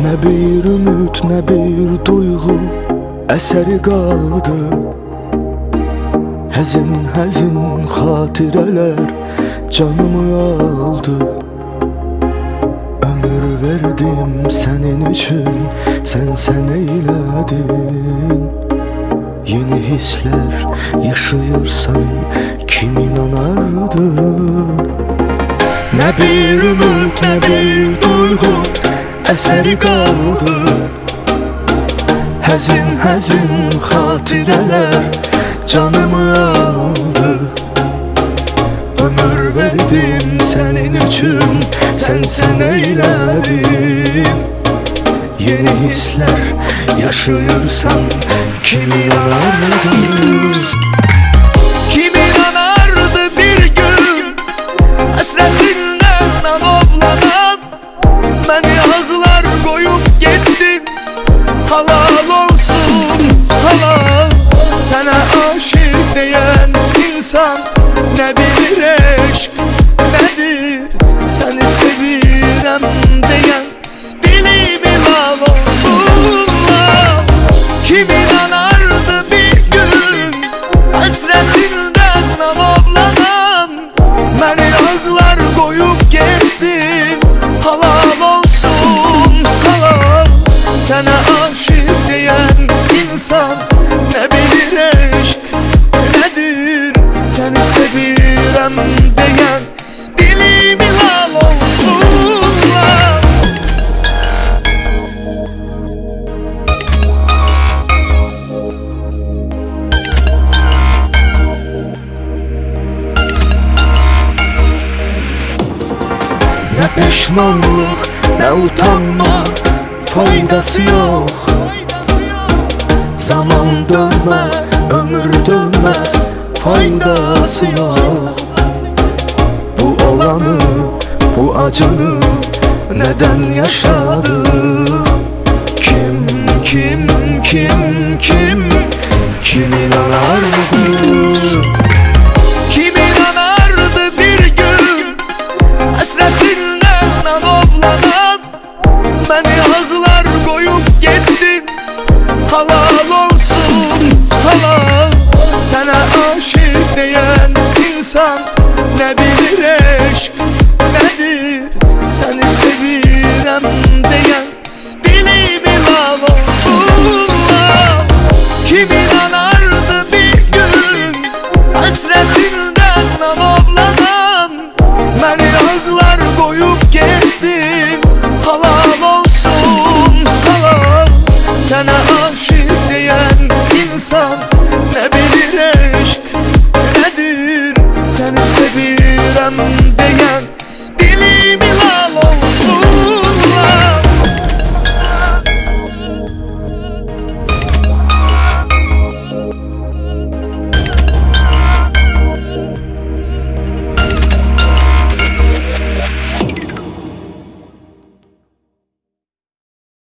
Nə bir ümid, nə bir duyğu əsəri qaldı. Həzin, həzin xatirələr canımı aldı. Ömür verdim sənin üçün, sən eylədin. Yeni hisslər yaşayırsan kim inanardı? Nə bir ümid, nə bir duyğu əsəri qaldı. Həzin, həzin xatirələr canımı aldı. Ömür verdim sənin üçün, sən eylədin. Yeni hisslər yaşayırsan kim inanardı? Kim inanardı bir gün həsrətindən alovlanan? Məni ağlar qoyub getdin, halal olsun halal. Sənə aşık deyən insan nə bilir eşq nədir? Səni sevirəm deyən dilimi lal olsun lal. Kim inanardı bir gün həsrətindən alovlanan? Məni ağlar qoyub getdin, halal olsun halal. Sənə aşık deyən insan nə bilir eşq nədir? Səni sevirəm deyən dilimi lal olsun lal. Nə peşmanlıq, nə utanma, faydası yox. Zaman dönməz, ömür dönməz, faydası yox. Bu olanı, bu acını nədən yaşadık? Kim inanardı? Kim inanardı bir gün həsrətindən alovlanan? Məni ağlar qoyub getdin, halal olsun halal. Sənə aşık deyən insan nə bilir